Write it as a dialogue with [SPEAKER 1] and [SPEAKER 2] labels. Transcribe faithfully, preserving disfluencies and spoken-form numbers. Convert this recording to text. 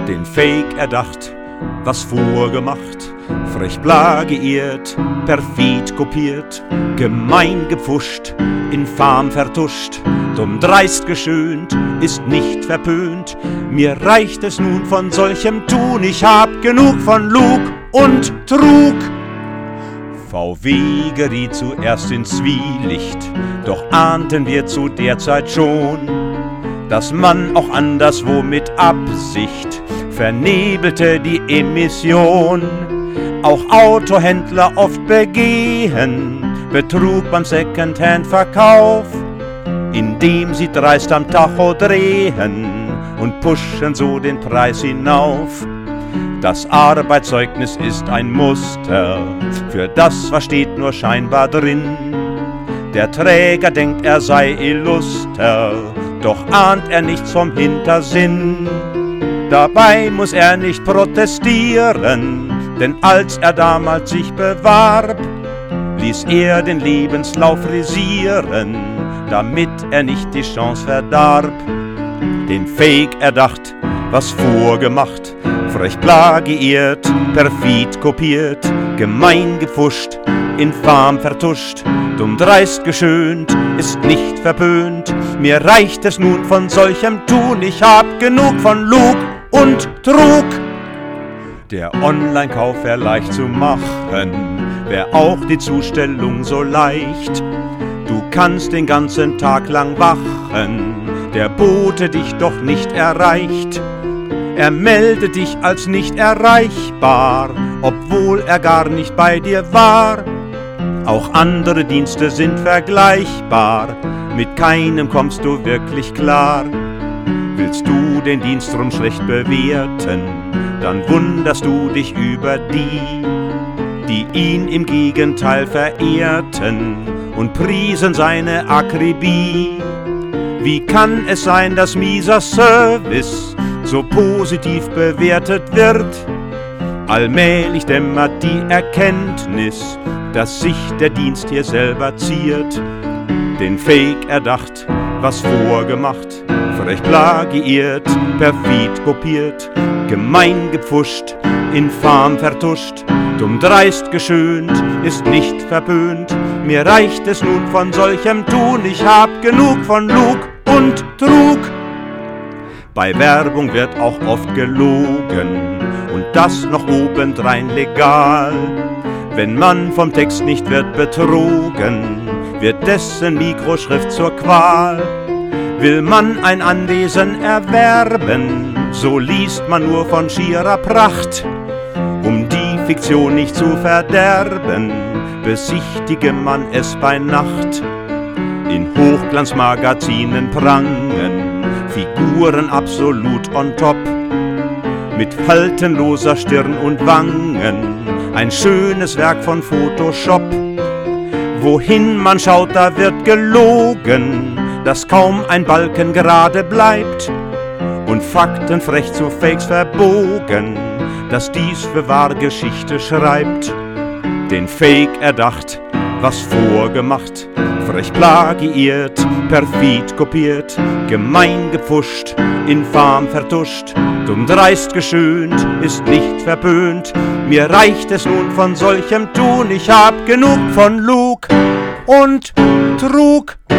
[SPEAKER 1] Den Fake erdacht, was vorgemacht, frech plagiiert, perfid kopiert, gemein gepfuscht, infam vertuscht, dumm dreist geschönt, ist nicht verpönt. Mir reicht es nun von solchem Tun, ich hab genug von Lug und Trug. V W geriet zuerst ins Zwielicht, doch ahnten wir zu der Zeit schon, dass man auch anderswo mit Absicht vernebelte die Emission. Auch Autohändler oft begehen Betrug beim Secondhand-Verkauf, indem sie dreist am Tacho drehen und pushen so den Preis hinauf. Das Arbeitszeugnis ist ein Muster für das, was steht nur scheinbar drin. Der Träger denkt, er sei illuster, doch ahnt er nichts vom Hintersinn. Dabei muss er nicht protestieren, denn als er damals sich bewarb, ließ er den Lebenslauf frisieren, damit er nicht die Chance verdarb. Den Fake erdacht, was vorgemacht, frech plagiiert, perfid kopiert, gemein gepfuscht, infam vertuscht, dumm dreist geschönt, ist nicht verpönt. Mir reicht es nun von solchem Tun, ich hab genug von Lug und Trug. Der Online-Kauf wär leicht zu machen, wär auch die Zustellung so leicht. Du kannst den ganzen Tag lang wachen, der Bote dich doch nicht erreicht. Er meldet dich als nicht erreichbar, obwohl er gar nicht bei dir war. Auch andere Dienste sind vergleichbar, mit keinem kommst du wirklich klar. Willst du den Dienst drum schlecht bewerten, dann wunderst du dich über die, die ihn im Gegenteil verehrten und priesen seine Akribie. Wie kann es sein, dass mieser Service so positiv bewertet wird? Allmählich dämmert die Erkenntnis, dass sich der Dienst hier selber ziert. Den Fake erdacht, was vorgemacht, frech plagiiert, perfid kopiert, gemein gepfuscht, infam vertuscht, dumm dreist geschönt, ist nicht verpönt. Mir reicht es nun von solchem Tun, ich hab genug von Lug und Trug. Bei Werbung wird auch oft gelogen und das noch obendrein legal. Wenn man vom Text nicht wird betrogen, wird dessen Mikroschrift zur Qual. Will man ein Anwesen erwerben, so liest man nur von schierer Pracht. Um die Fiktion nicht zu verderben, besichtige man es bei Nacht. In Hochglanzmagazinen prangen Figuren absolut on top, mit faltenloser Stirn und Wangen, ein schönes Werk von Photoshop. Wohin man schaut, da wird gelogen, dass kaum ein Balken gerade bleibt und Fakten frech zu Fakes verbogen, dass dies für wahre Geschichte schreibt. Den Fake erdacht, was vorgemacht, frech plagiiert, perfid kopiert, gemein gepfuscht, infam vertuscht, dumm dreist geschönt, ist nicht verpönt. Mir reicht es nun von solchem Tun, ich hab genug von Lug und Trug.